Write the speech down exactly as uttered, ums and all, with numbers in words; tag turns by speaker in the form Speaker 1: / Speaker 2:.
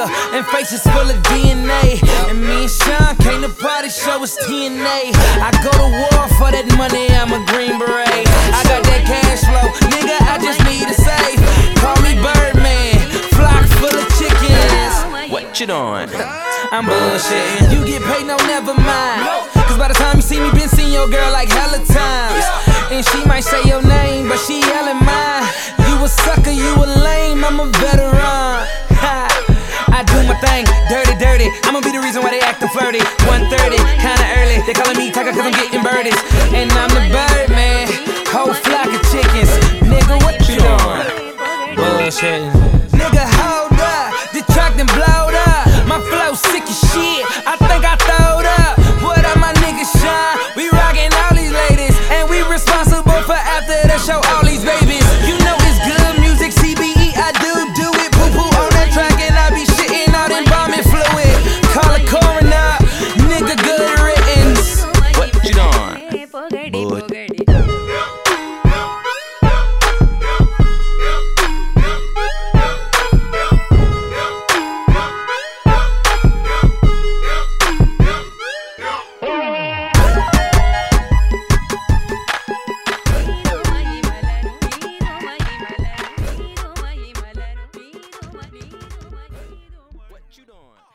Speaker 1: vodka and faces full of D N A. And me and Sean came to party, show us T N A. I go to war for that money, I'm a Green Beret. I got that cash flow, nigga, I just need a safe. Call me Birdman, flock full of chickens.
Speaker 2: What you doing?
Speaker 1: I'm bullshitting. You get paid, no, never mind. Cause by the time you see me, been seeing your girl like hella times. And she might say your name, but she yelling mine. You a sucker, you a lame, I'm a veteran. Ha. I do my thing, dirty, dirty. I'ma be the reason why they actin' flirty. one thirty, kinda early. They calling me Tiger cause I'm getting birdies. And I'm the Birdman, whole flock of chickens. Nigga, what you doing? Bullshitting. Nigga, hold up, the track done blowed up. My flow sick as shit, I think I throwed up. What up, my nigga Sean? We rockin' all these ladies, and we responsible for after the show all these babies. You know it's good music, C B E, I do do it. Poo poo on that track, and I be shitting all that bombing fluid. Call a coroner, nigga, good riddance.
Speaker 2: What you doing? Bull. What you doing?